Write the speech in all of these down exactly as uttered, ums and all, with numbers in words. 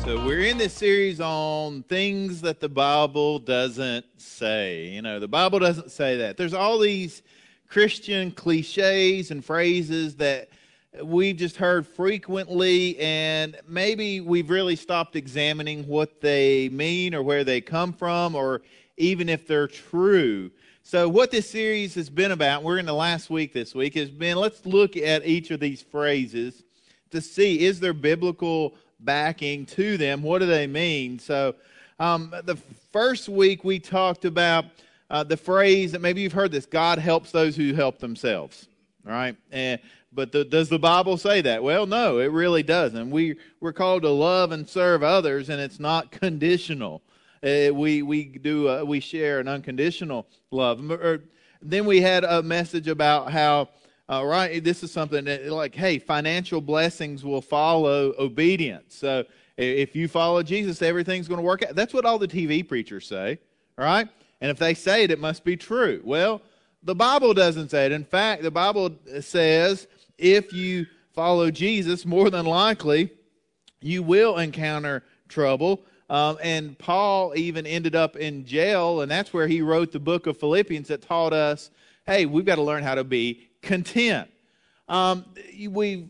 So we're in this series on things that the Bible doesn't say. You know, the Bible doesn't say that. There's all these Christian cliches and phrases that we've just heard frequently, and maybe we've really stopped examining what they mean or where they come from or even if they're true. So what this series has been about, we're in the last week this week, has been let's look at each of these phrases to see, is there biblical backing to them? What do they mean? So um, the first week we talked about uh, the phrase that maybe you've heard this, God helps those who help themselves. All right? And, but the, does the Bible say that? Well, no, it really doesn't. We, we're called to love and serve others, and it's not conditional. Uh, we we do uh, we share an unconditional love. Or, then we had a message about how Uh, right, this is something that, like, hey, financial blessings will follow obedience. So if you follow Jesus, everything's going to work out. That's what all the T V preachers say, all right? And if they say it, it must be true. Well, the Bible doesn't say it. In fact, the Bible says if you follow Jesus, more than likely, you will encounter trouble. Um, and Paul even ended up in jail, and that's where he wrote the book of Philippians that taught us, hey, we've got to learn how to be content. Um, we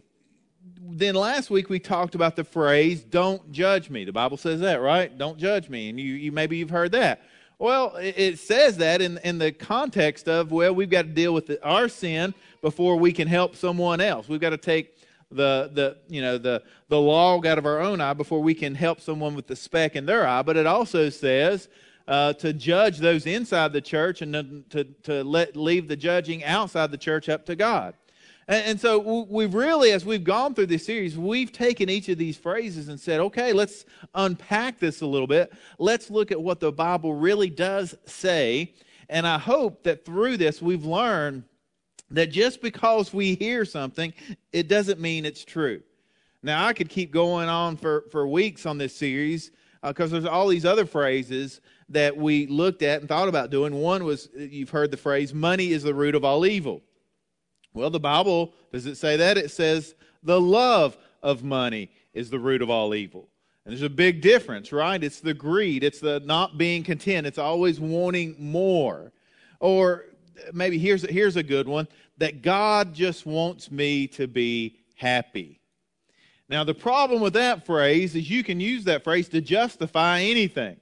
then last week we talked about the phrase "Don't judge me." The Bible says that, right? Don't judge me, and you, you maybe you've heard that. Well, it, it says that in in the context of well, we've got to deal with the, our sin before we can help someone else. We've got to take the the you know the the log out of our own eye before we can help someone with the speck in their eye. But it also says Uh, to judge those inside the church and to, to let leave the judging outside the church up to God. And, and so we've really, as we've gone through this series, we've taken each of these phrases and said, okay, let's unpack this a little bit. Let's look at what the Bible really does say. And I hope that through this we've learned that just because we hear something, it doesn't mean it's true. Now, I could keep going on for, for weeks on this series because uh, there's all these other phrases that we looked at and thought about doing. One was, you've heard the phrase, money is the root of all evil. Well, the Bible, does it say that? It says the love of money is the root of all evil. And there's a big difference, right? It's the greed. It's the not being content. It's always wanting more. Or maybe here's, here's a good one, that God just wants me to be happy. Now, the problem with that phrase is you can use that phrase to justify anything.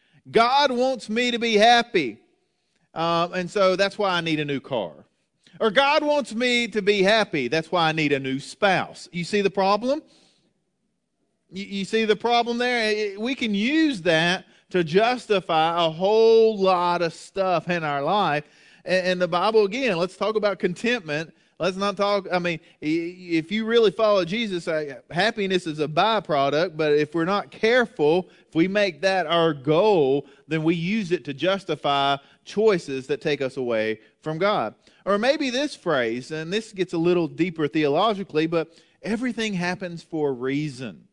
God wants me to be happy, um, and so that's why I need a new car. Or God wants me to be happy, that's why I need a new spouse. You see the problem? You, you see the problem there? We can use that to justify a whole lot of stuff in our life. And, and the Bible, again, let's talk about contentment. Let's not talk, I mean, if you really follow Jesus, happiness is a byproduct, but if we're not careful, if we make that our goal, then we use it to justify choices that take us away from God. Or maybe this phrase, and this gets a little deeper theologically, but everything happens for a reason.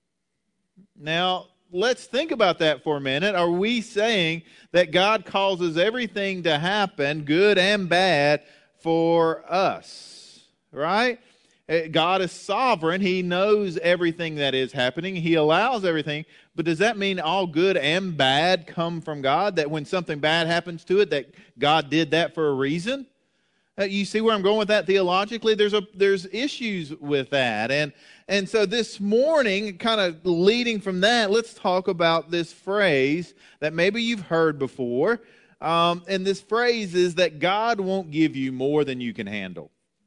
Now, let's think about that for a minute. Are we saying that God causes everything to happen, good and bad, for us, right? God is sovereign. He knows everything that is happening. He allows everything. But does that mean all good and bad come from God? That when something bad happens to it, that God did that for a reason? Uh, you see where I'm going with that theologically? There's a there's issues with that. And, and so this morning, kind of leading from that, let's talk about this phrase that maybe you've heard before. Um, and this phrase is that God won't give you more than you can handle.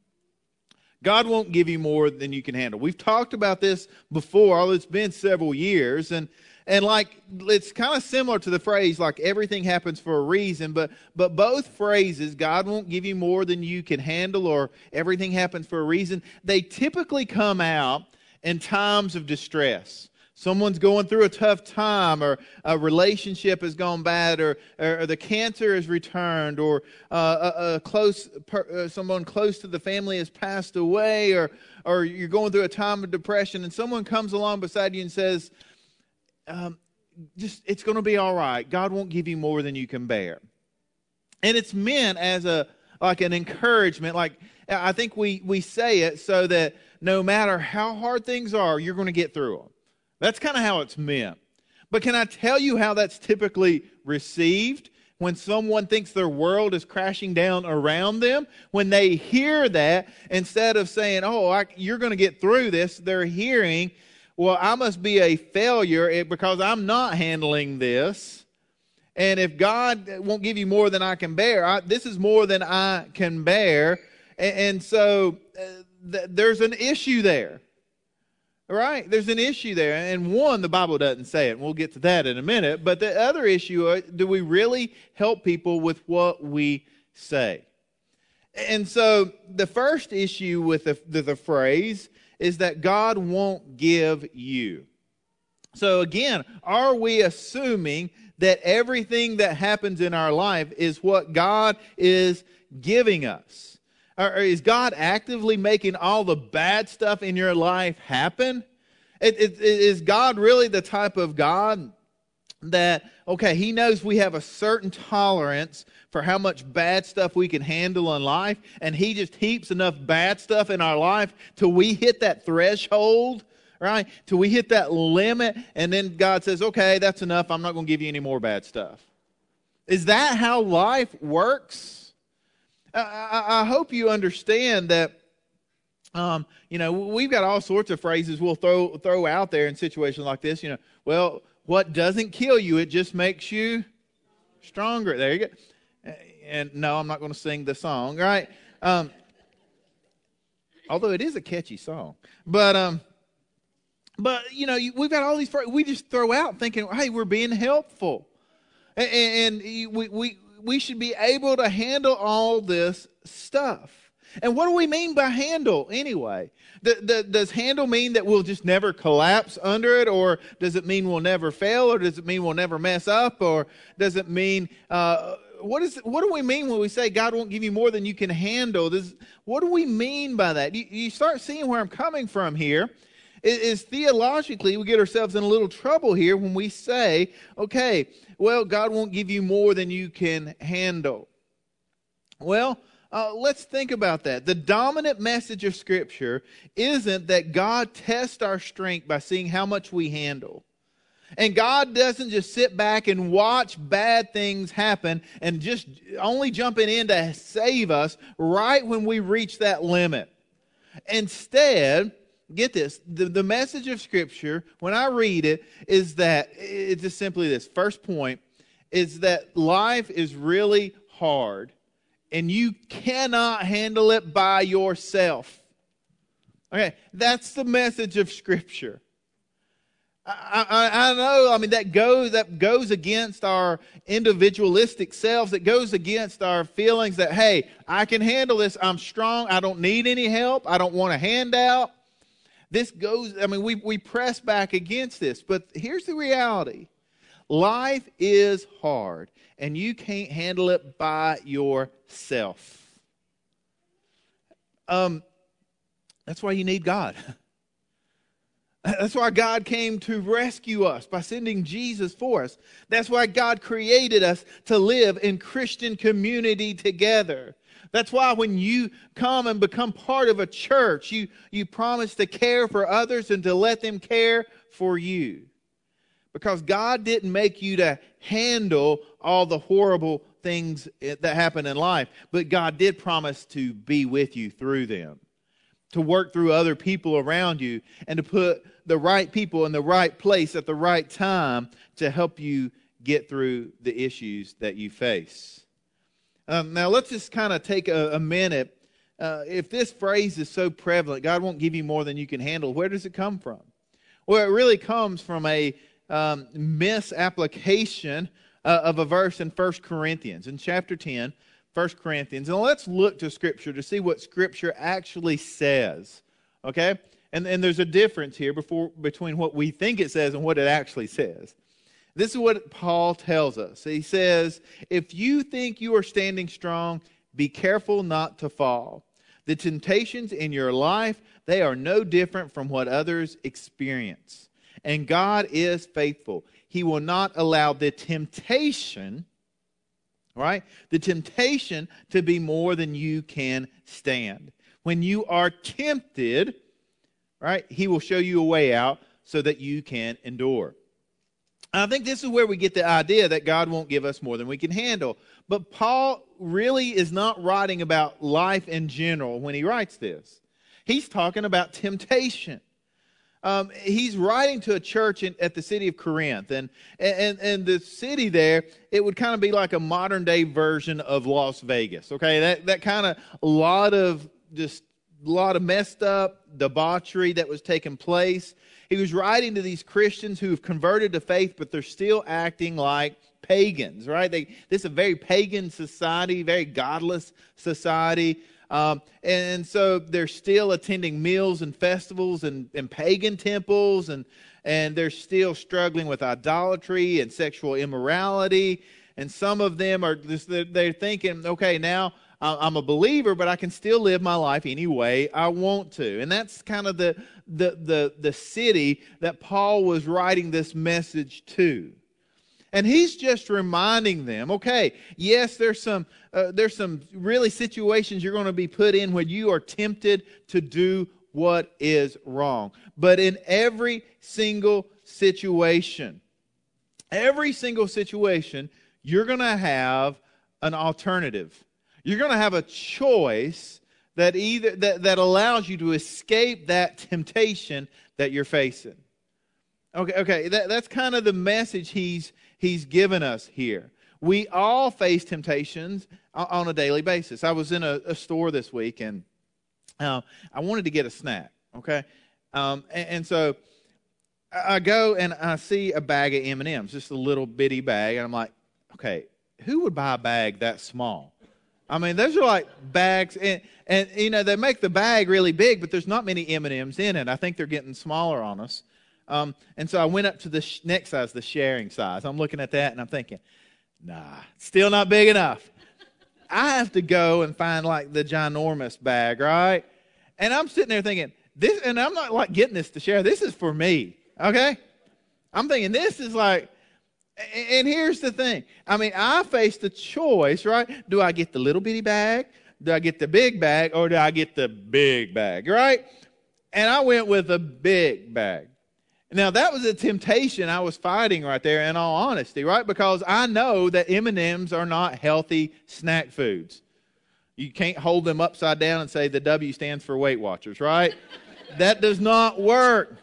God won't give you more than you can handle. We've talked about this before, although it's been several years. And and like it's kind of similar to the phrase, like everything happens for a reason. But, but both phrases, God won't give you more than you can handle or everything happens for a reason, they typically come out in times of distress. Someone's going through a tough time, or a relationship has gone bad, or, or the cancer has returned, or uh, a, a close per, uh, someone close to the family has passed away, or or you're going through a time of depression, and someone comes along beside you and says, um, "Just it's going to be all right. God won't give you more than you can bear," and it's meant as a like an encouragement. Like I think we we say it so that no matter how hard things are, you're going to get through them. That's kind of how it's meant. But can I tell you how that's typically received? When someone thinks their world is crashing down around them, when they hear that, instead of saying, oh, I, you're going to get through this, they're hearing, well, I must be a failure because I'm not handling this. And if God won't give you more than I can bear, I, this is more than I can bear. And, and so uh, th- there's an issue there. Right? There's an issue there. And one, the Bible doesn't say it. And we'll get to that in a minute. But the other issue, uh, do we really help people with what we say? And so the first issue with the, the, the phrase is that God won't give you. So again, are we assuming that everything that happens in our life is what God is giving us? Or is God actively making all the bad stuff in your life happen? It, it, is God really the type of God that, okay, He knows we have a certain tolerance for how much bad stuff we can handle in life, and He just heaps enough bad stuff in our life till we hit that threshold, right? Till we hit that limit, and then God says, okay, that's enough. I'm not going to give you any more bad stuff. Is that how life works? I, I hope you understand that, um, you know, we've got all sorts of phrases we'll throw throw out there in situations like this. You know, well, what doesn't kill you, it just makes you stronger. There you go. And no, I'm not going to sing the song, right? Um, although it is a catchy song. But, um, but you know, we've got all these phrases we just throw out thinking, hey, we're being helpful. And, and we... we We should be able to handle all this stuff. And what do we mean by handle anyway? The, the, does handle mean that we'll just never collapse under it? Or does it mean we'll never fail? Or does it mean we'll never mess up? Or does it mean, uh, what is what do we mean when we say God won't give you more than you can handle? This, what do we mean by that? You, you start seeing where I'm coming from here. Is theologically, we get ourselves in a little trouble here when we say, okay, well, God won't give you more than you can handle. Well, uh, let's think about that. The dominant message of Scripture isn't that God tests our strength by seeing how much we handle. And God doesn't just sit back and watch bad things happen and just only jumping in to save us right when we reach that limit. Instead, get this, the, the message of Scripture, when I read it, is that, it's just simply this. First point is that life is really hard, and you cannot handle it by yourself. Okay, that's the message of Scripture. I, I, I know, I mean, that goes, that goes against our individualistic selves. It goes against our feelings that, hey, I can handle this. I'm strong. I don't need any help. I don't want a handout. This goes, I mean, we, we press back against this, but here's the reality. Life is hard, and you can't handle it by yourself. Um, that's why you need God. That's why God came to rescue us by sending Jesus for us. That's why God created us to live in Christian community together. That's why when you come and become part of a church, you, you promise to care for others and to let them care for you. Because God didn't make you to handle all the horrible things that happen in life, but God did promise to be with you through them, to work through other people around you, and to put the right people in the right place at the right time to help you get through the issues that you face. Um, now, let's just kind of take a, a minute. Uh, if this phrase is so prevalent, God won't give you more than you can handle, where does it come from? Well, it really comes from a um, misapplication uh, of a verse in First Corinthians, in chapter ten, First Corinthians. And let's look to Scripture to see what Scripture actually says, okay? And, and there's a difference here before, between what we think it says and what it actually says. This is what Paul tells us. He says, if you think you are standing strong, be careful not to fall. The temptations in your life, they are no different from what others experience. And God is faithful. He will not allow the temptation, right? The temptation to be more than you can stand. When you are tempted, right, He will show you a way out so that you can endure. I think this is where we get the idea that God won't give us more than we can handle. But Paul really is not writing about life in general when he writes this. He's talking about temptation. Um, he's writing to a church in, at the city of Corinth. And, and, and the city there, it would kind of be like a modern day version of Las Vegas. Okay, that, that kind of a lot of just a lot of messed up debauchery that was taking place. He was writing to these Christians who have converted to faith, but they're still acting like pagans, right? They, this is a very pagan society, very godless society. Um, and, and so they're still attending meals and festivals and, and pagan temples, and, and they're still struggling with idolatry and sexual immorality. And some of them are just, they're, they're thinking, okay, now I'm a believer, but I can still live my life any way I want to. And that's kind of the, the, the, the city that Paul was writing this message to. And he's just reminding them, okay, yes, there's some, uh, there's some really situations you're going to be put in where you are tempted to do what is wrong. But in every single situation, every single situation, you're going to have an alternative. You're going to have a choice that either that, that allows you to escape that temptation that you're facing. Okay, okay, that, that's kind of the message he's he's given us here. We all face temptations on a daily basis. I was in a, a store this week, and uh, I wanted to get a snack. Okay, um, and, and so I go and I see a bag of M and M's, just a little bitty bag, and I'm like, okay, who would buy a bag that small? I mean, those are like bags, and, and you know, they make the bag really big, but there's not many M and M's in it. I think they're getting smaller on us. Um, and so I went up to the sh- next size, the sharing size. I'm looking at that, and I'm thinking, nah, still not big enough. I have to go and find like the ginormous bag, right? And I'm sitting there thinking, this, and I'm not like getting this to share. This is for me, okay? I'm thinking this is like, and here's the thing. I mean, I faced a choice, right? Do I get the little bitty bag? Do I get the big bag? Or do I get the big bag, right? And I went with the big bag. Now, that was a temptation I was fighting right there, in all honesty, right? Because I know that M and M's are not healthy snack foods. You can't hold them upside down and say the W stands for Weight Watchers, right? That does not work.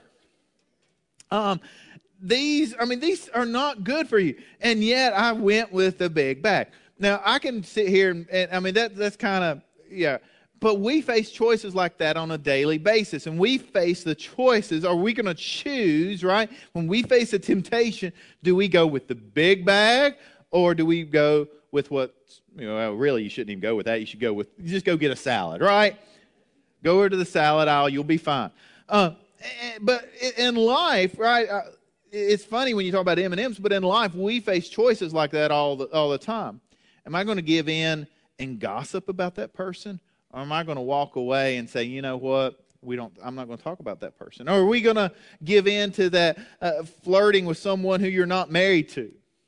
Um... These, I mean, these are not good for you. And yet I went with the big bag. Now, I can sit here and, and I mean, that that's kind of, yeah. But we face choices like that on a daily basis. And we face the choices. Are we going to choose, right? When we face a temptation, do we go with the big bag, or do we go with what, you know, well, really, you shouldn't even go with that. You should go with, you just go get a salad, right? Go over to the salad aisle. You'll be fine. Uh, but in life, right, uh, it's funny when you talk about M and M's, but in life, we face choices like that all the, all the time. Am I going to give in and gossip about that person? Or am I going to walk away and say, you know what, we don't, I'm not going to talk about that person? Or are we going to give in to that uh, flirting with someone who you're not married to?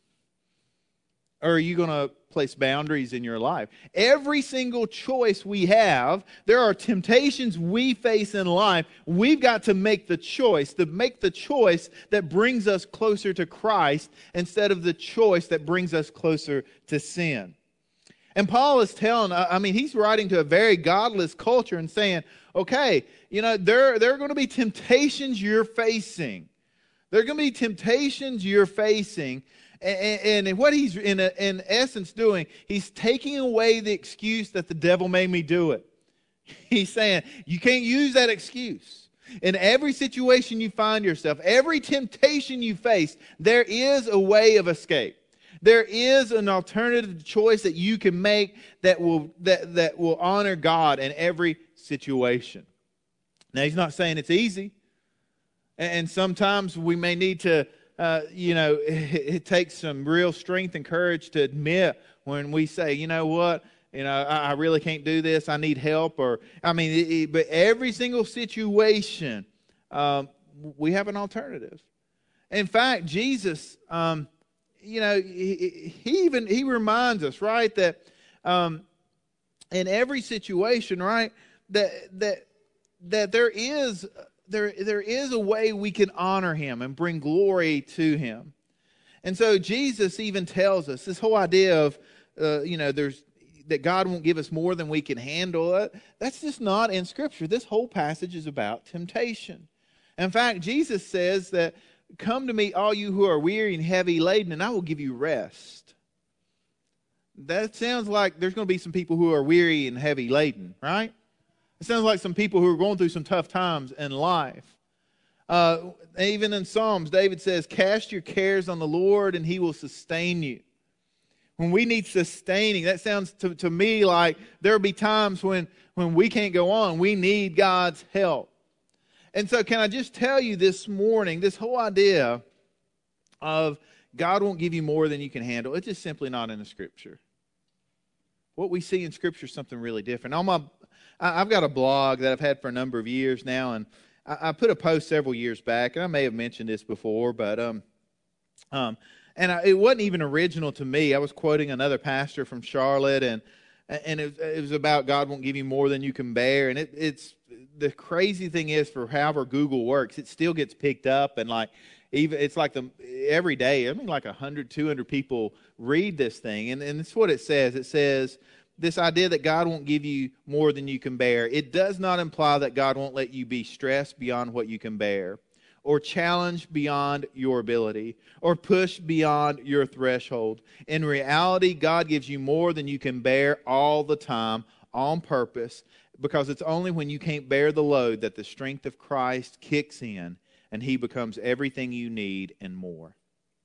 Or are you going to place boundaries in your life? Every single choice we have, there are temptations we face in life. We've got to make the choice, to make the choice that brings us closer to Christ instead of the choice that brings us closer to sin. And Paul is telling, I mean, he's writing to a very godless culture and saying, okay, you know, there, there are going to be temptations you're facing. There are going to be temptations you're facing. And, and what he's in, a, in essence doing, he's taking away the excuse that the devil made me do it. He's saying, you can't use that excuse. In every situation you find yourself, every temptation you face, there is a way of escape. There is an alternative choice that you can make that will, that, that will honor God in every situation. Now, he's not saying it's easy. And sometimes we may need to Uh, you know, it, it takes some real strength and courage to admit when we say, you know what, you know, I, I really can't do this. I need help. Or, I mean, it, it, but every single situation, um, we have an alternative. In fact, Jesus, um, you know, he, he even, he reminds us, right, that um, in every situation, right, that, that, that there is there, there is a way we can honor him and bring glory to him. And so Jesus even tells us this whole idea of, uh, you know, there's that God won't give us more than we can handle. That's just not in Scripture. This whole passage is about temptation. In fact, Jesus says that, come to me, all you who are weary and heavy laden, and I will give you rest. That sounds like there's going to be some people who are weary and heavy laden, right? It sounds like some people who are going through some tough times in life. Uh, even in Psalms, David says, cast your cares on the Lord and he will sustain you. When we need sustaining, that sounds to, to me like there will be times when, when we can't go on. We need God's help. And so can I just tell you this morning, this whole idea of God won't give you more than you can handle, it's just simply not in the Scripture. What we see in Scripture is something really different. On my, I've got a blog that I've had for a number of years now, and I, I put a post several years back, and I may have mentioned this before, but um, um, and I, it wasn't even original to me. I was quoting another pastor from Charlotte, and and it, it was about God won't give you more than you can bear. And it, it's the crazy thing is, for however Google works, it still gets picked up, and like even it's like the every day. I mean, like one hundred, two hundred people read this thing, and and it's what it says. It says this idea that God won't give you more than you can bear. It does not imply that God won't let you be stressed beyond what you can bear, or challenged beyond your ability, or pushed beyond your threshold. In reality, God gives you more than you can bear all the time, on purpose, because it's only when you can't bear the load that the strength of Christ kicks in, and he becomes everything you need and more.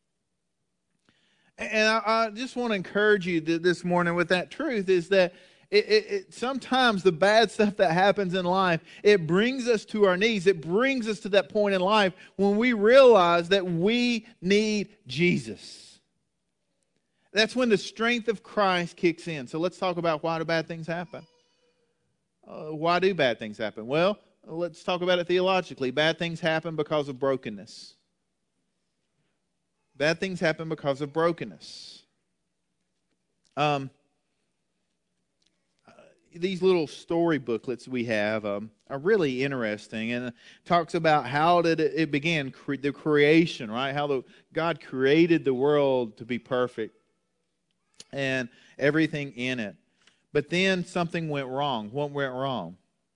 And I, I just want to encourage you this morning with that truth is that It, it, it, sometimes the bad stuff that happens in life, it brings us to our knees. It brings us to that point in life when we realize that we need Jesus. That's when the strength of Christ kicks in. So let's talk about why do bad things happen. Uh, why do bad things happen? Well, let's talk about it theologically. Bad things happen because of brokenness. Bad things happen because of brokenness. Um. These little story booklets we have um, are really interesting, and it talks about how did it, it began, cre- the creation, right? How the, God created the world to be perfect and everything in it. But then something went wrong. What went wrong?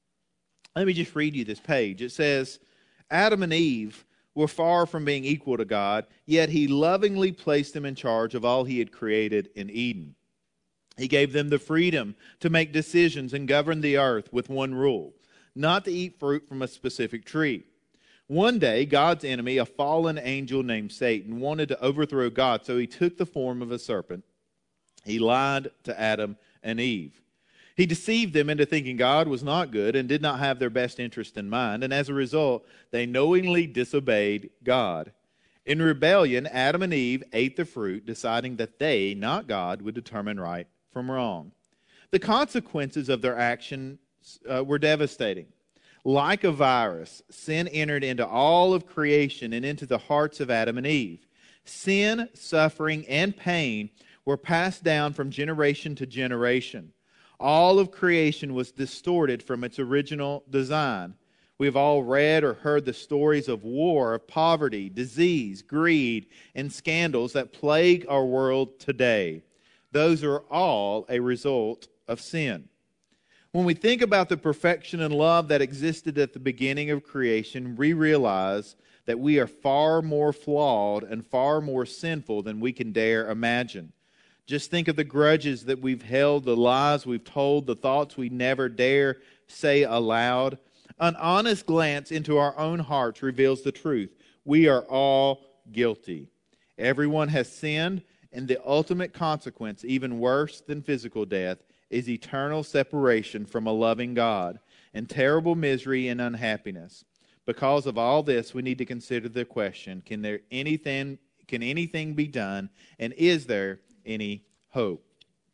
Let me just read you this page. It says, Adam and Eve were far from being equal to God, yet he lovingly placed them in charge of all he had created in Eden. He gave them the freedom to make decisions and govern the earth with one rule, not to eat fruit from a specific tree. One day, God's enemy, a fallen angel named Satan, wanted to overthrow God, so he took the form of a serpent. He lied to Adam and Eve. He deceived them into thinking God was not good and did not have their best interest in mind, and as a result, they knowingly disobeyed God. In rebellion, Adam and Eve ate the fruit, deciding that they, not God, would determine right from wrong. The consequences of their actions uh, were devastating. Like a virus, sin entered into all of creation and into the hearts of Adam and Eve. Sin, suffering, and pain were passed down from generation to generation. All of creation was distorted from its original design. We've all read or heard the stories of war, of poverty, disease, greed, and scandals that plague our world today. Those are all a result of sin. When we think about the perfection and love that existed at the beginning of creation, we realize that we are far more flawed and far more sinful than we can dare imagine. Just think of the grudges that we've held, the lies we've told, the thoughts we never dare say aloud. An honest glance into our own hearts reveals the truth. We are all guilty. Everyone has sinned, and the ultimate consequence, even worse than physical death, is eternal separation from a loving God and terrible misery and unhappiness. Because of all this, we need to consider the question, can there anything, can anything be done, and is there any hope?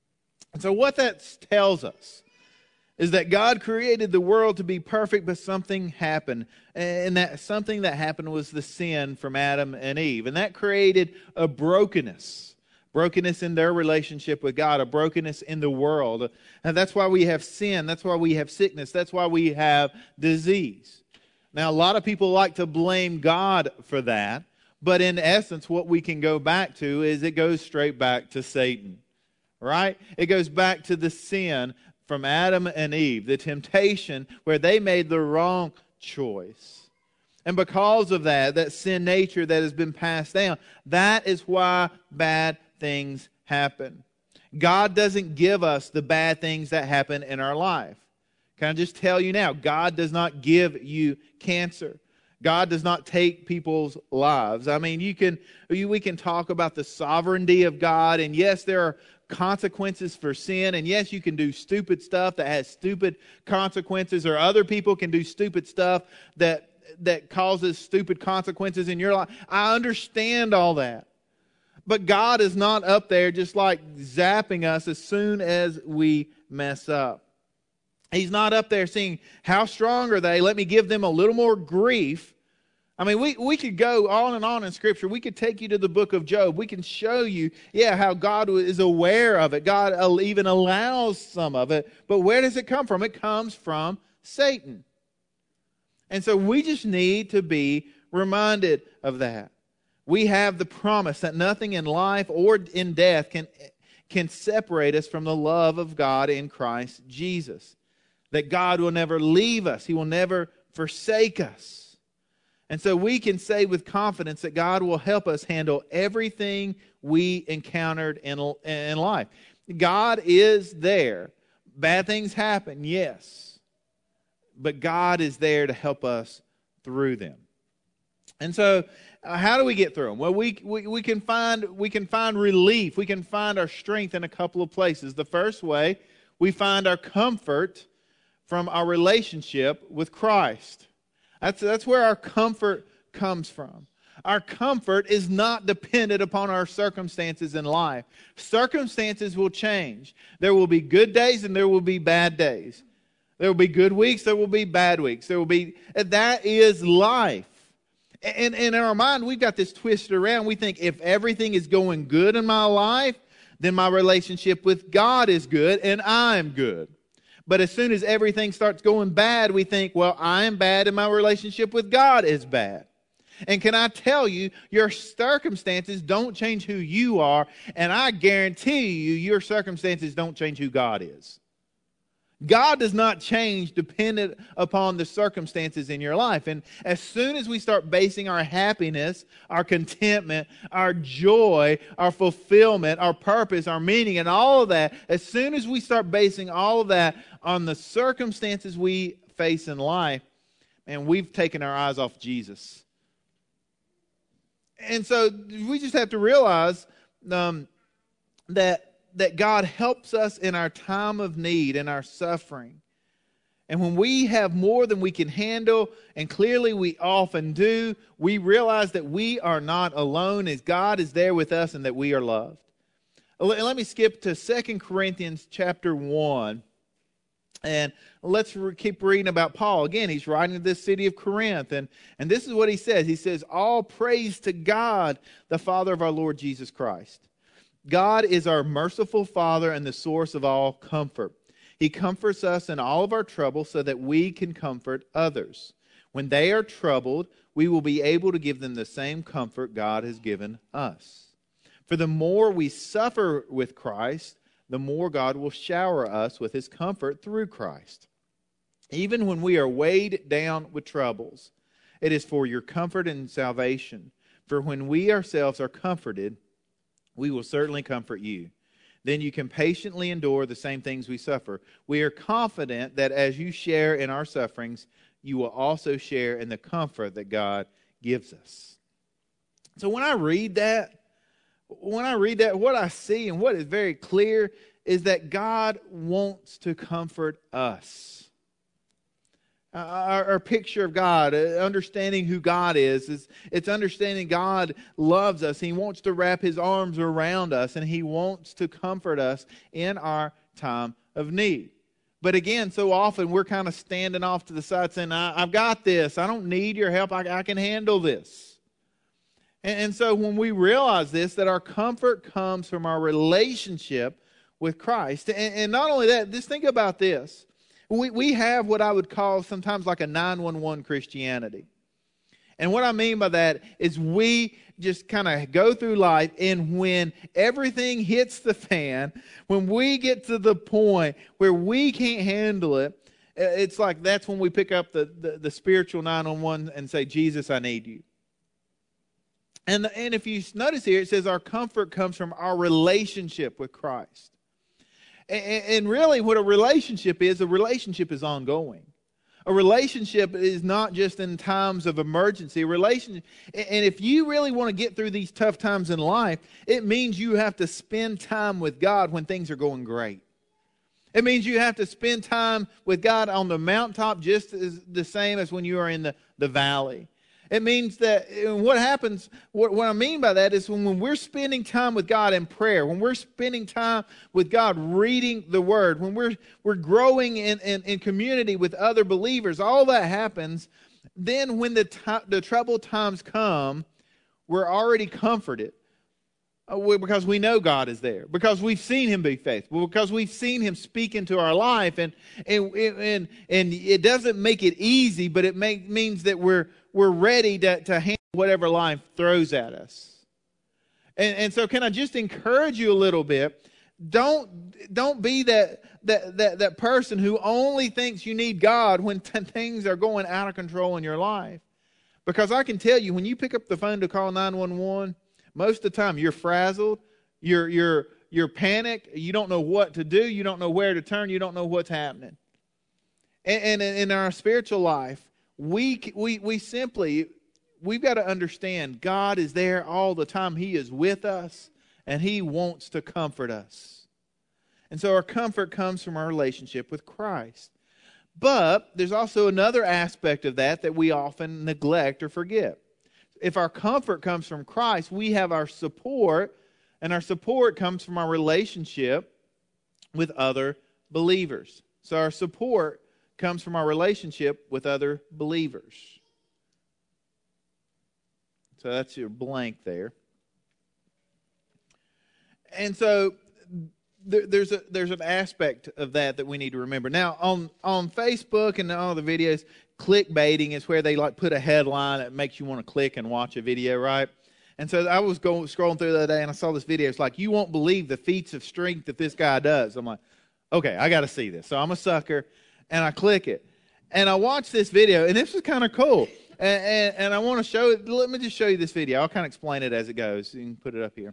And so what that tells us is that God created the world to be perfect, but something happened. And that something that happened was the sin from Adam and Eve. And that created a brokenness. Brokenness in their relationship with God, a brokenness in the world. And that's why we have sin. That's why we have sickness. That's why we have disease. Now, a lot of people like to blame God for that, but in essence, what we can go back to is it goes straight back to Satan, right? It goes back to the sin from Adam and Eve, the temptation where they made the wrong choice. And because of that, that sin nature that has been passed down, that is why bad things happen. God doesn't give us the bad things that happen in our life. Can I just tell you now, God does not give you cancer. God does not take people's lives. I mean, you can we can talk about the sovereignty of God, and yes, there are consequences for sin, and yes, you can do stupid stuff that has stupid consequences, or other people can do stupid stuff that that causes stupid consequences in your life. I understand all that. But God is not up there just like zapping us as soon as we mess up. He's not up there saying, how strong are they? Let me give them a little more grief. I mean, we, we could go on and on in Scripture. We could take you to the book of Job. We can show you, yeah, how God is aware of it. God even allows some of it. But where does it come from? It comes from Satan. And so we just need to be reminded of that. We have the promise that nothing in life or in death can, can separate us from the love of God in Christ Jesus. That God will never leave us. He will never forsake us. And so we can say with confidence that God will help us handle everything we encountered in, in life. God is there. Bad things happen, yes. But God is there to help us through them. And so, uh, how do we get through them? Well, we, we we can find we can find relief. We can find our strength in a couple of places. The first way, we find our comfort from our relationship with Christ. That's that's where our comfort comes from. Our comfort is not dependent upon our circumstances in life. Circumstances will change. There will be good days and there will be bad days. There will be good weeks, there will be bad weeks. There will be that is life. And, and in our mind, we've got this twisted around. We think if everything is going good in my life, then my relationship with God is good and I'm good. But as soon as everything starts going bad, we think, well, I'm bad and my relationship with God is bad. And can I tell you, your circumstances don't change who you are, and I guarantee you, your circumstances don't change who God is. God does not change dependent upon the circumstances in your life. And as soon as we start basing our happiness, our contentment, our joy, our fulfillment, our purpose, our meaning, and all of that, as soon as we start basing all of that on the circumstances we face in life, man, we've taken our eyes off Jesus. And so we just have to realize um, that that God helps us in our time of need and our suffering. And when we have more than we can handle, and clearly we often do, we realize that we are not alone, as God is there with us and that we are loved. Let me skip to Second Corinthians chapter one. And let's re- keep reading about Paul. Again, he's writing to this city of Corinth. And, and this is what he says. He says, all praise to God, the Father of our Lord Jesus Christ. God is our merciful Father and the source of all comfort. He comforts us in all of our trouble so that we can comfort others. When they are troubled, we will be able to give them the same comfort God has given us. For the more we suffer with Christ, the more God will shower us with His comfort through Christ. Even when we are weighed down with troubles, it is for your comfort and salvation. For when we ourselves are comforted, we will certainly comfort you. Then you can patiently endure the same things we suffer. We are confident that as you share in our sufferings, you will also share in the comfort that God gives us. So when I read that, when I read that, what I see and what is very clear is that God wants to comfort us. Uh, our, our picture of God, uh, understanding who God is, is, it's understanding God loves us. He wants to wrap His arms around us, and He wants to comfort us in our time of need. But again, so often we're kind of standing off to the side saying, I, I've got this. I don't need your help. I, I can handle this. And, and so when we realize this, that our comfort comes from our relationship with Christ. And, and not only that, just think about this. We, we have what I would call sometimes like a nine one one Christianity. And what I mean by that is we just kind of go through life, and when everything hits the fan, when we get to the point where we can't handle it, it's like that's when we pick up the, the, the spiritual nine one one and say, Jesus, I need you. And, the, and if you notice here, it says our comfort comes from our relationship with Christ. And, and really what a relationship is, a relationship is ongoing. A relationship is not just in times of emergency. A relationship, and if you really want to get through these tough times in life, it means you have to spend time with God when things are going great. It means you have to spend time with God on the mountaintop just as the same as when you are in the, the valley. It means that what happens, what, what I mean by that is when, when we're spending time with God in prayer, when we're spending time with God reading the Word, when we're we're growing in, in, in community with other believers, all that happens. Then when the, t- the troubled times come, we're already comforted because we know God is there, because we've seen Him be faithful, because we've seen Him speak into our life. And, and, and, and it doesn't make it easy, but it make, means that we're We're ready to, to handle whatever life throws at us. And, and so can I just encourage you a little bit? Don't, don't be that, that, that, that person who only thinks you need God when t- things are going out of control in your life. Because I can tell you, when you pick up the phone to call nine one one, most of the time you're frazzled, you're, you're, you're panicked, you don't know what to do, you don't know where to turn, you don't know what's happening. And, and in our spiritual life, We, we we simply, we've got to understand God is there all the time. He is with us, and He wants to comfort us. And so our comfort comes from our relationship with Christ. But there's also another aspect of that that we often neglect or forget. If our comfort comes from Christ, we have our support, and our support comes from our relationship with other believers. So our support comes from our relationship with other believers. So that's your blank there. And so there, there's a there's an aspect of that that we need to remember. Now on on Facebook and all the videos, clickbaiting is where they like put a headline that makes you want to click and watch a video, right? And so I was going scrolling through the other day and I saw this video. It's like, you won't believe the feats of strength that this guy does. I'm like, okay, I got to see this. So I'm a sucker. And I click it. And I watch this video, and this is kind of cool. And, and, and I want to show it. Let me just show you this video. I'll kind of explain it as it goes. You can put it up here.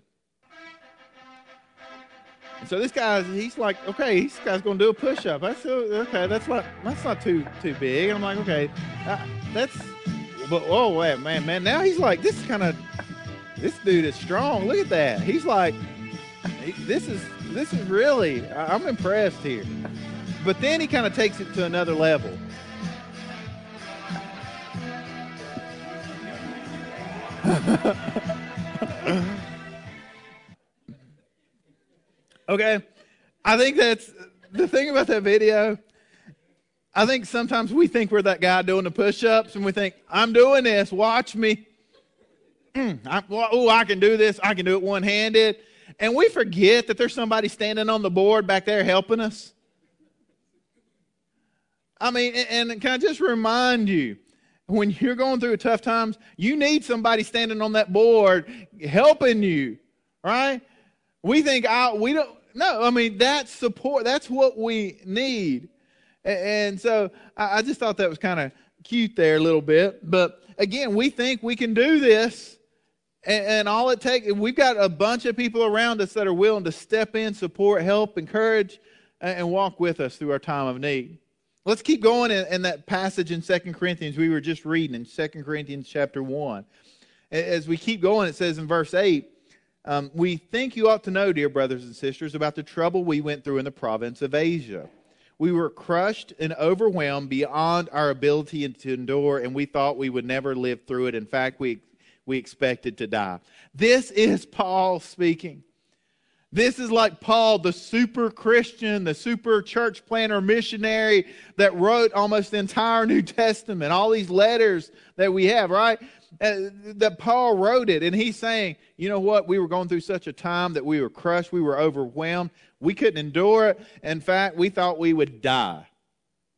And so this guy, he's like, okay, this guy's going to do a push-up. That's okay. That's not that's not too too big. And I'm like, okay, uh, that's. But oh wait, man, man. Now he's like, this is kind of. This dude is strong. Look at that. He's like, he, this is this is really. I, I'm impressed here. But then he kind of takes it to another level. Okay, I think that's the thing about that video. I think sometimes we think we're that guy doing the push-ups, and we think, I'm doing this, watch me. Mm, I, oh, I can do this, I can do it one-handed. And we forget that there's somebody standing on the board back there helping us. I mean, and can I just remind you, when you're going through tough times, you need somebody standing on that board helping you, right? We think, oh, we don't, no, I mean, that's support. That's what we need. And so I just thought that was kind of cute there a little bit. But again, we think we can do this. And all it takes, we've got a bunch of people around us that are willing to step in, support, help, encourage, and walk with us through our time of need. Let's keep going in, in that passage in Second Corinthians we were just reading in Second Corinthians chapter one. As we keep going, it says in verse eight, um, we think you ought to know, dear brothers and sisters, about the trouble we went through in the province of Asia. We were crushed and overwhelmed beyond our ability to endure, and we thought we would never live through it. In fact, we, we expected to die. This is Paul speaking. This is like Paul, the super Christian, the super church planter missionary that wrote almost the entire New Testament, all these letters that we have, right? Uh, that Paul wrote it, and he's saying, you know what? We were going through such a time that we were crushed, we were overwhelmed, we couldn't endure it. In fact, we thought we would die.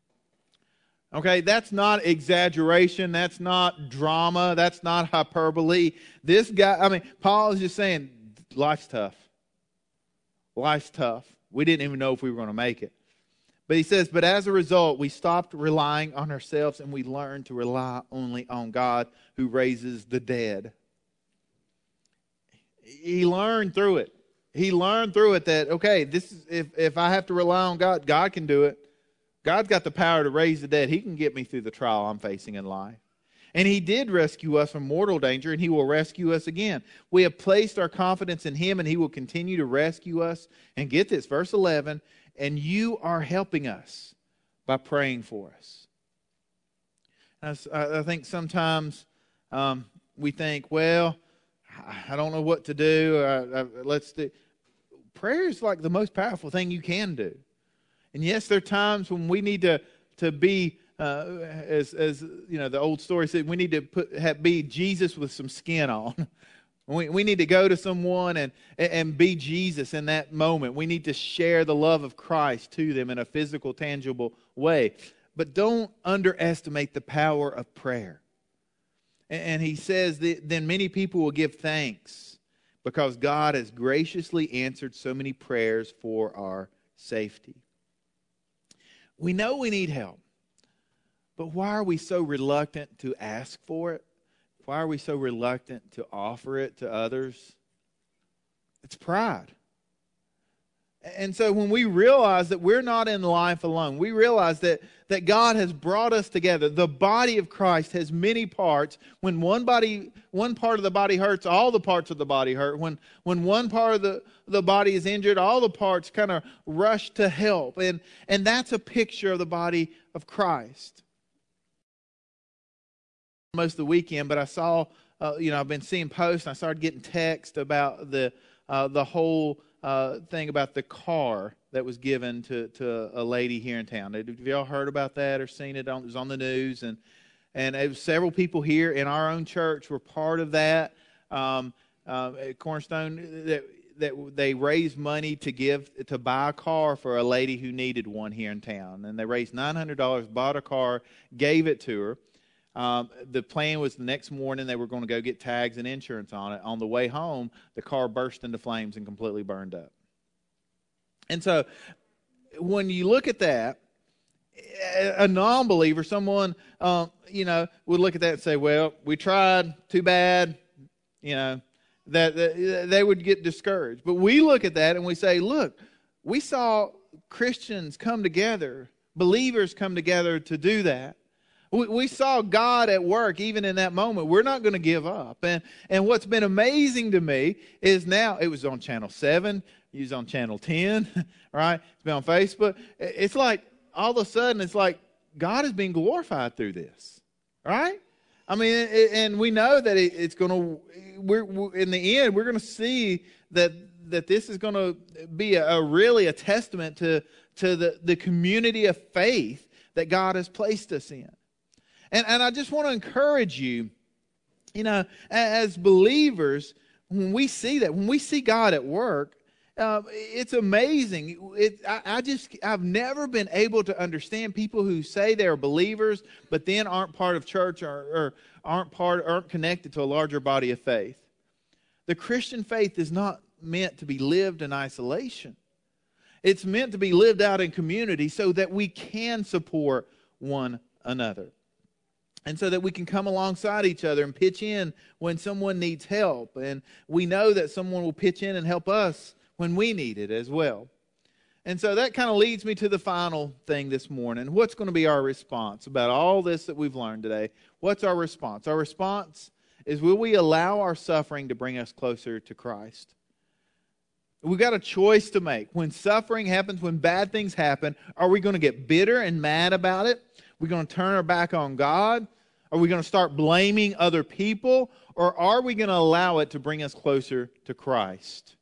Okay, that's not exaggeration. That's not drama. That's not hyperbole. This guy, I mean, Paul is just saying, life's tough. Life's tough. We didn't even know if we were going to make it. But he says, but as a result, we stopped relying on ourselves and we learned to rely only on God who raises the dead. He learned through it. He learned through it that, okay, this is if, if I have to rely on God, God can do it. God's got the power to raise the dead. He can get me through the trial I'm facing in life. And he did rescue us from mortal danger, and he will rescue us again. We have placed our confidence in him, and he will continue to rescue us. And get this, verse eleven, and you are helping us by praying for us. I, I think sometimes um, we think, well, I don't know what to do. I, I, let's do. Prayer is like the most powerful thing you can do. And yes, there are times when we need to to be, uh, as as you know, the old story said, we need to put have, be Jesus with some skin on. We we need to go to someone and and be Jesus in that moment. We need to share the love of Christ to them in a physical, tangible way. But don't underestimate the power of prayer. And, and he says that then many people will give thanks because God has graciously answered so many prayers for our safety. We know we need help, but why are we so reluctant to ask for it? Why are we so reluctant to offer it to others? It's pride. And so when we realize that we're not in life alone, we realize that, that God has brought us together. The body of Christ has many parts. When one body, one part of the body hurts, all the parts of the body hurt. When, when one part of the, the body is injured, all the parts kind of rush to help. And, and that's a picture of the body of Christ. Most of the weekend, but I saw, uh, you know, I've been seeing posts, and I started getting text about the uh, the whole uh, thing about the car that was given to, to a lady here in town. Have y'all heard about that or seen it? On, it was on the news, and and it was several people here in our own church were part of that. Um, uh, at Cornerstone, that that they raised money to give to buy a car for a lady who needed one here in town, and they raised nine hundred dollars, bought a car, gave it to her. Um, the plan was the next morning they were going to go get tags and insurance on it. On the way home, the car burst into flames and completely burned up. And so when you look at that, a non-believer, someone, um, you know, would look at that and say, well, we tried, too bad, you know, that, that they would get discouraged. But we look at that and we say, look, we saw Christians come together, believers come together to do that. We saw God at work even in that moment. We're not going to give up. And and what's been amazing to me is now, it was on Channel seven, it was on Channel ten, right? It's been on Facebook. It's like, all of a sudden, it's like God is being glorified through this, right? I mean, and we know that it's going to, we're in the end, we're going to see that that this is going to be a, a really a testament to, to the, the community of faith that God has placed us in. And, and I just want to encourage you, you know, as believers, when we see that, when we see God at work, uh, it's amazing. It, I, I just, I've never been able to understand people who say they're believers, but then aren't part of church or, or aren't part, aren't connected to a larger body of faith. The Christian faith is not meant to be lived in isolation. It's meant to be lived out in community so that we can support one another. And so that we can come alongside each other and pitch in when someone needs help. And we know that someone will pitch in and help us when we need it as well. And so that kind of leads me to the final thing this morning. What's going to be our response about all this that we've learned today? What's our response? Our response is, will we allow our suffering to bring us closer to Christ? We've got a choice to make. When suffering happens, when bad things happen, are we going to get bitter and mad about it? Are we going to turn our back on God? Are we going to start blaming other people? Or are we going to allow it to bring us closer to Christ?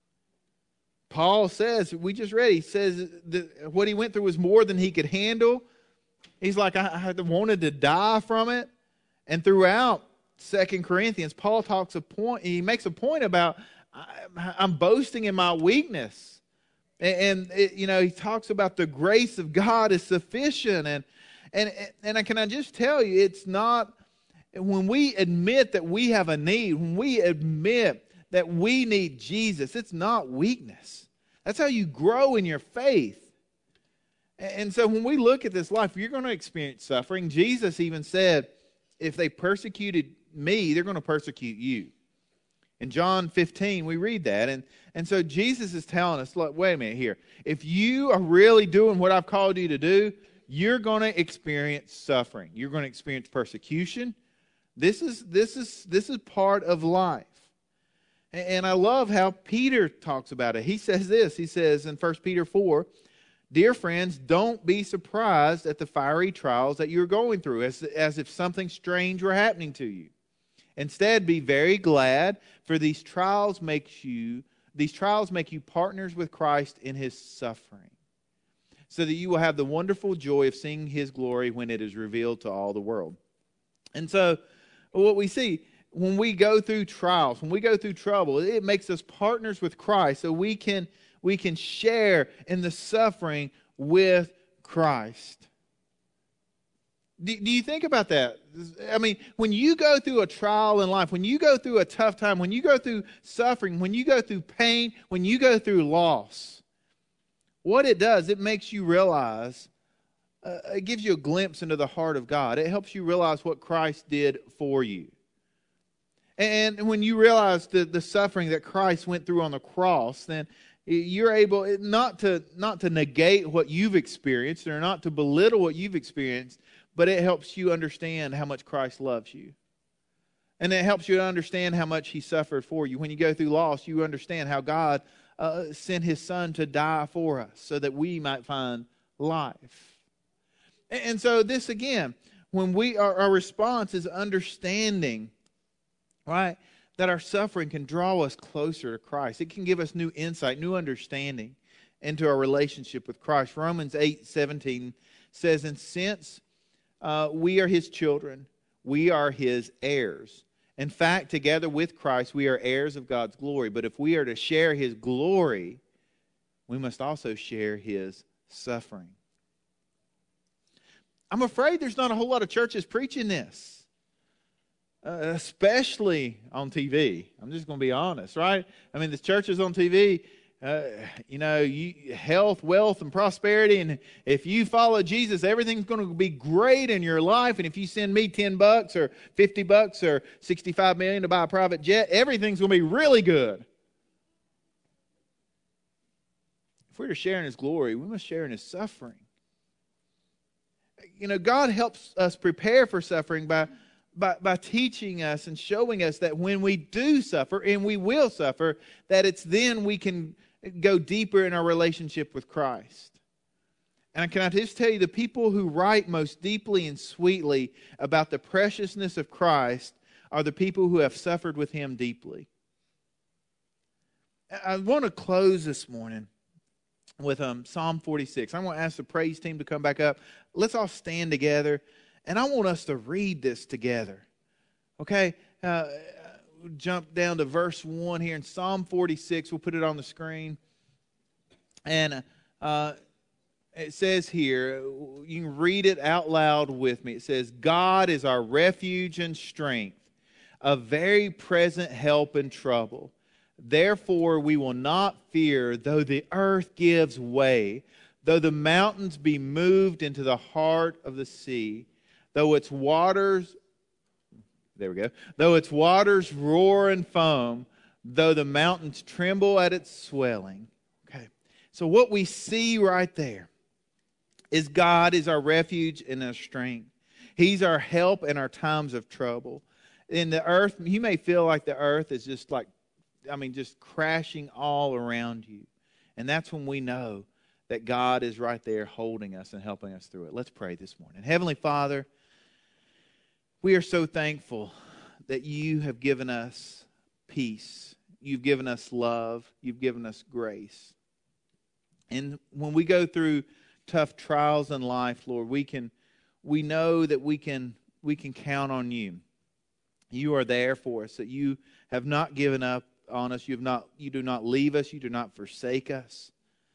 Paul says, we just read, he says that what he went through was more than he could handle. He's like, I, I wanted to die from it. And throughout Second Corinthians, Paul talks a point, he makes a point about, I, I'm boasting in my weakness. And, and it, you know, he talks about the grace of God is sufficient. And And, and I, can I just tell you, it's not, when we admit that we have a need, when we admit that we need Jesus, it's not weakness. That's how you grow in your faith. And so when we look at this life, you're going to experience suffering. Jesus even said, if they persecuted me, they're going to persecute you. In John fifteen, we read that. And, and so Jesus is telling us, look, wait a minute here. If you are really doing what I've called you to do, you're going to experience suffering. You're going to experience persecution. This is, this is, this is part of life. And, and I love how Peter talks about it. He says this. He says in First Peter four, dear friends, don't be surprised at the fiery trials that you're going through, as, as if something strange were happening to you. Instead, be very glad, for these trials makes you these trials make you partners with Christ in his suffering, so that you will have the wonderful joy of seeing his glory when it is revealed to all the world. And so, what we see when we go through trials, when we go through trouble, it makes us partners with Christ, so we can we can share in the suffering with Christ. Do, do you think about that? I mean, when you go through a trial in life, when you go through a tough time, when you go through suffering, when you go through pain, when you go through loss, what it does, it makes you realize, uh, it gives you a glimpse into the heart of God. It helps you realize what Christ did for you. And when you realize the, the suffering that Christ went through on the cross, then you're able not to, not to negate what you've experienced or not to belittle what you've experienced, but it helps you understand how much Christ loves you. And it helps you to understand how much he suffered for you. When you go through loss, you understand how God uh, sent his son to die for us so that we might find life. And, and so this again, when we our, our response is understanding, right, that our suffering can draw us closer to Christ. It can give us new insight, new understanding into our relationship with Christ. Romans eight seventeen says, and since uh, we are his children, we are his heirs. In fact, together with Christ, we are heirs of God's glory. But if we are to share his glory, we must also share his suffering. I'm afraid there's not a whole lot of churches preaching this. Uh, especially on T V. I'm just going to be honest, right? I mean, the churches on T V, uh, you know, you, health, wealth, and prosperity, and if you follow Jesus, everything's going to be great in your life, and if you send me ten bucks or fifty bucks or sixty-five million to buy a private jet, everything's going to be really good. If we're to share in his glory, we must share in his suffering. You know, God helps us prepare for suffering by By, by teaching us and showing us that when we do suffer, and we will suffer, that it's then we can go deeper in our relationship with Christ. And can I just tell you, the people who write most deeply and sweetly about the preciousness of Christ are the people who have suffered with him deeply. I want to close this morning with um, Psalm forty-six. I'm going to ask the praise team to come back up. Let's all stand together. And I want us to read this together. Okay? Uh, jump down to verse one here in Psalm forty-six. We'll put it on the screen. And uh, it says here, you can read it out loud with me. It says, God is our refuge and strength, a very present help in trouble. Therefore we will not fear, though the earth gives way, though the mountains be moved into the heart of the sea. Though its waters, there we go, though its waters roar and foam, though the mountains tremble at its swelling. Okay, so what we see right there is God is our refuge and our strength. He's our help in our times of trouble. In the earth, you may feel like the earth is just like, I mean, just crashing all around you. And that's when we know that God is right there holding us and helping us through it. Let's pray this morning. Heavenly Father, we are so thankful that you have given us peace. You've given us love. You've given us grace. And when we go through tough trials in life, Lord, we can we know that we can we can count on you. You are there for us, that you have not given up on us. You have not you do not leave us, you do not forsake us.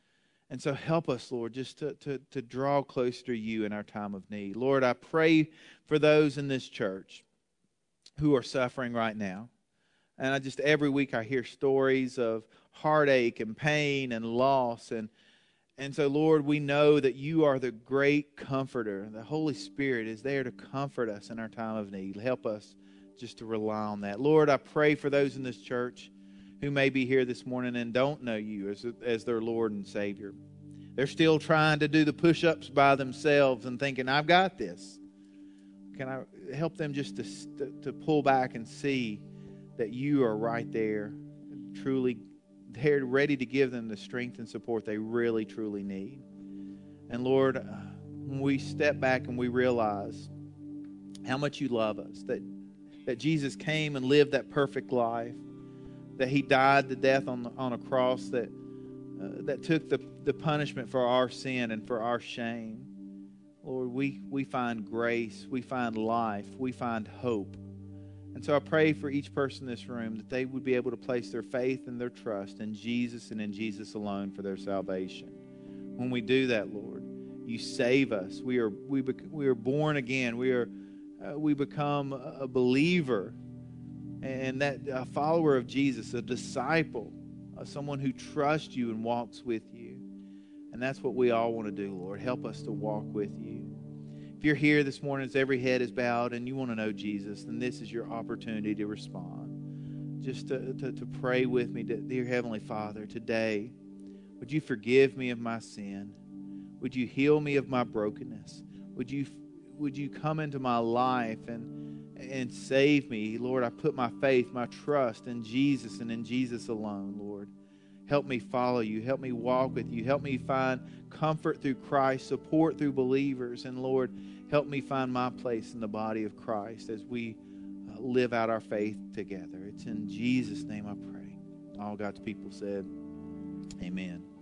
And so help us, Lord, just to, to, to draw closer to you in our time of need. Lord, I pray for those in this church who are suffering right now. And I just, every week I hear stories of heartache and pain and loss. And, and so, Lord, we know that you are the great comforter. The Holy Spirit is there to comfort us in our time of need. Help us just to rely on that. Lord, I pray for those in this church who may be here this morning and don't know you as, as their Lord and Savior. They're still trying to do the push-ups by themselves and thinking, I've got this. Can I help them just to, to pull back and see that you are right there, truly there, ready to give them the strength and support they really, truly need. And Lord, when we step back and we realize how much you love us, that, that Jesus came and lived that perfect life, that he died the death on, the, on a cross that, uh, that took the, the punishment for our sin and for our shame. Lord, we, we find grace, we find life, we find hope. And so I pray for each person in this room that they would be able to place their faith and their trust in Jesus and in Jesus alone for their salvation. When we do that, Lord, you save us. We are we bec- we are born again. We are uh, we become a believer, and that a follower of Jesus, a disciple, uh, someone who trusts you and walks with you. And that's what we all want to do, Lord. Help us to walk with you. If you're here this morning as every head is bowed and you want to know Jesus, then this is your opportunity to respond. Just to, to, to pray with me. Dear Heavenly Father, today, would you forgive me of my sin? Would you heal me of my brokenness? Would you, would you come into my life and, and save me? Lord, I put my faith, my trust in Jesus and in Jesus alone, Lord. Help me follow you. Help me walk with you. Help me find comfort through Christ, support through believers. And Lord, help me find my place in the body of Christ as we uh, live out our faith together. It's in Jesus' name I pray. All God's people said, amen.